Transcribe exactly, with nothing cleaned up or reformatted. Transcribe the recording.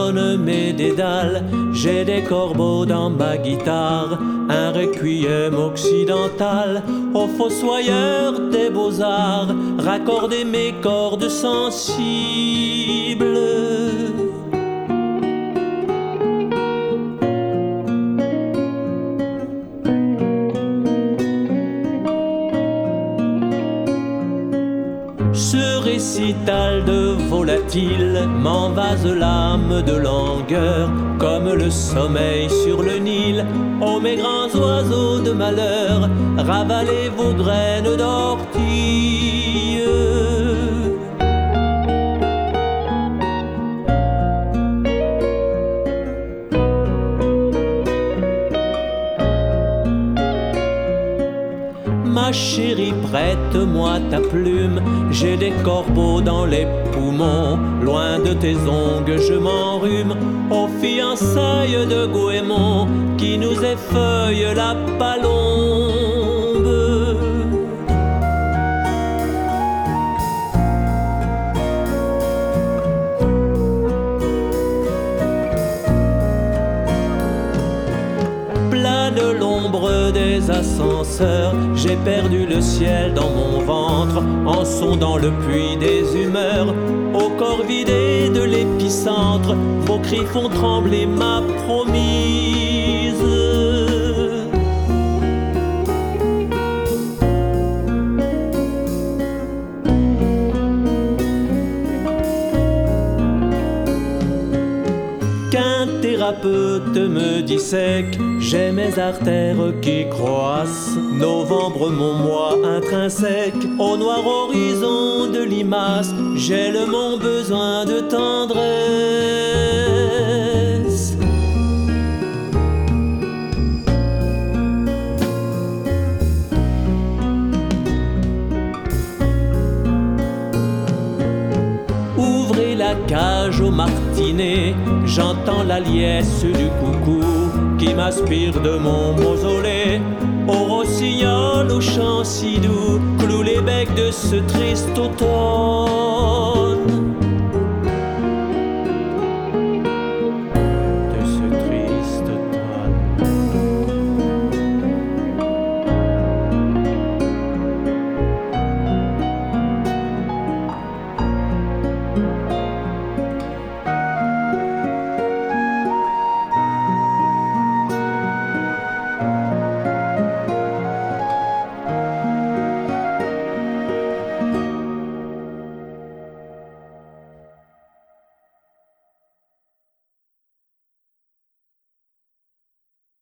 donne mes dédales. J'ai des corbeaux dans ma guitare, un requiem occidental au fossoyeur des beaux-arts, raccorder mes cordes sensibles. Ce récital de volatile m'envase l'âme de langueur, comme le sommeil sur le Nil. Ô mes grands oiseaux de malheur, ravalez vos graines d'ortie. Ma chérie, prête-moi ta plume, j'ai des corbeaux dans les poumons. Loin de tes ongles je m'enrhume, aux fiançailles de Goémon, qui nous effeuille la palombe. Plane l'ombre des ascenseurs, j'ai perdu le ciel dans mon ventre, en sondant le puits des humeurs. Au corps vidé de l'épicentre, vos cris font trembler ma promise. Qu'un thérapeute me dissèque, j'ai mes artères qui croissent. Novembre, mon mois intrinsèque, au noir horizon de limaces, gèle mon besoin de tendresse. Ouvrez la cage au martinet, j'entends la liesse du coucou qui m'aspire de mon mausolée. Au rossignol, au chant si doux, cloue les becs de ce triste automne.